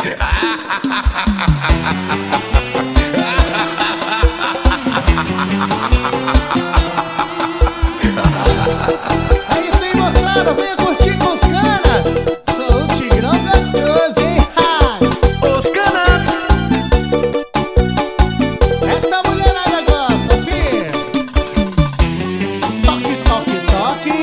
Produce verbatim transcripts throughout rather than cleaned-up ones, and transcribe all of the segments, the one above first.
Aí sim, moçada, venha curtir com os canas. Sou o Tigrão gostoso, hein? Ha! Os canas. Essa mulherada gosta, assim. Toque, toque, toque.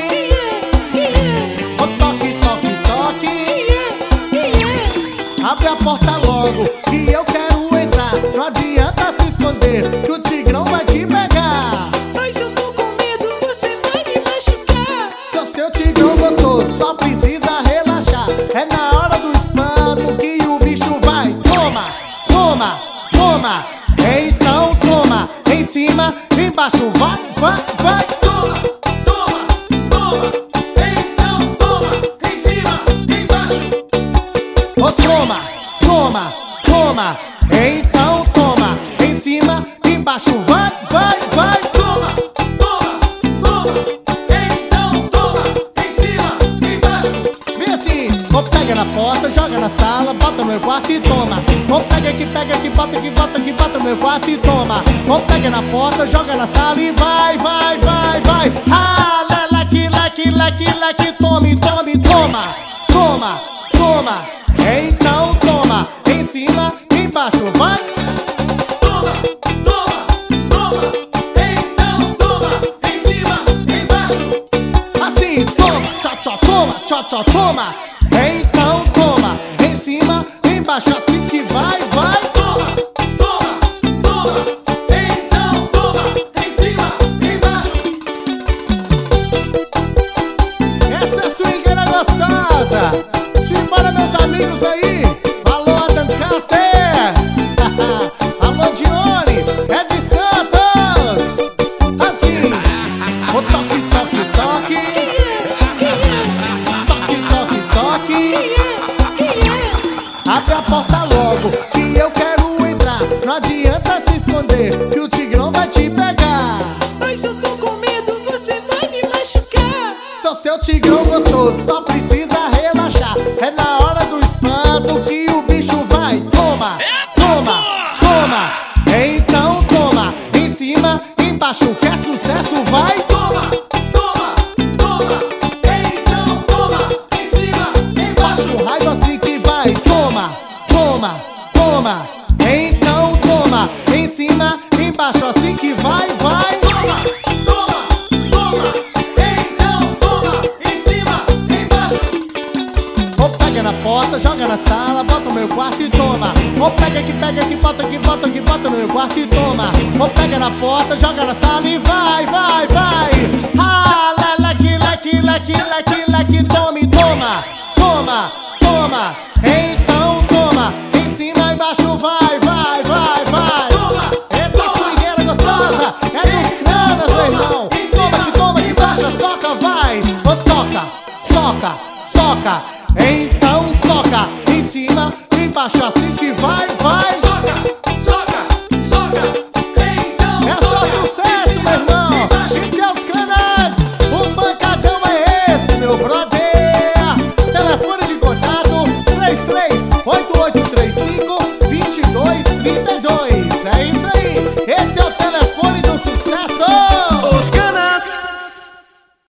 O toque, toque, toque. Abre a porta logo, que eu quero entrar. Não adianta se esconder, que o Tigrão vai te pegar. Mas eu tô com medo, você vai me machucar. Sou seu Tigrão gostoso, só precisa relaxar. É na hora do espanto que o bicho vai. Toma, toma, toma. Então toma, em cima, embaixo, vai, vai, vai. Toma, toma, toma. Então toma, em cima, embaixo. Oh, toma, toma, toma. Então toma, em cima, embaixo, vai, vai, vai. Toma, toma, toma. Então toma, em cima, embaixo. Vem assim, ou pega na porta, joga na sala, bota no meu quarto e toma. Ou pega aqui, pega aqui, bota aqui, bota aqui, bota no meu quarto e toma. Ou pega na porta, joga na sala e vai, vai, vai, vai. Ah, leque, leque, leque, leque, tome, tome, toma. Toma, toma, então toma. Em cima, embaixo, vai. Toma, toma, toma. Então toma, em cima, embaixo. Assim, toma, tchó, tchó, toma, tchó, tchó, toma. Então toma, em cima, embaixo, assim que vai, vai. Toma, toma, toma. Então toma, em cima, embaixo. Essa é a swingueira gostosa. Simbora, meus amigos aí. Alô, Adam Caster. Alô, Dione. É de Santos. Assim. O toque, toque, toque. Toque, toque, toque. Abre a porta logo, que eu quero entrar. Não adianta se esconder, que o Tigrão vai te pegar. Mas eu tô com medo, você vai me machucar. Sou seu Tigrão gostoso, só precisa relaxar. É na hora do espanto que o bicho vai. Toma, toma, toma. Então toma, em cima, embaixo. Quer sucesso, vai. Toma, toma, toma. Então toma, em cima, embaixo. Baixo raio assim que vai. Toma, toma, toma. Então toma, em cima, embaixo assim que vai, vai. Toma, toma, toma. Então toma, em cima, embaixo. Ou pega na porta, joga na sala, bota no meu quarto e toma. Ou pega aqui, pega aqui, bota aqui, bota aqui, bota no meu quarto e toma. Ou pega na porta, joga na sala e vai, vai, vai. Ah, leque, leque, leque, leque, leque, tome, toma, toma, toma. Então toma, em cima, embaixo, vai, vai, vai, vai. Toma, Eita, swingueira gostosa, é dos canas, meu irmão. Toma que toma que baixa, soca, vai. Ô, soca, soca, soca. Então soca, em cima, embaixo, assim que vai, vai. soca, soca, soca. Então É só soca, em sucesso, cima, meu irmão. embaixo. E seus canas, o pancadão é esse, meu brother.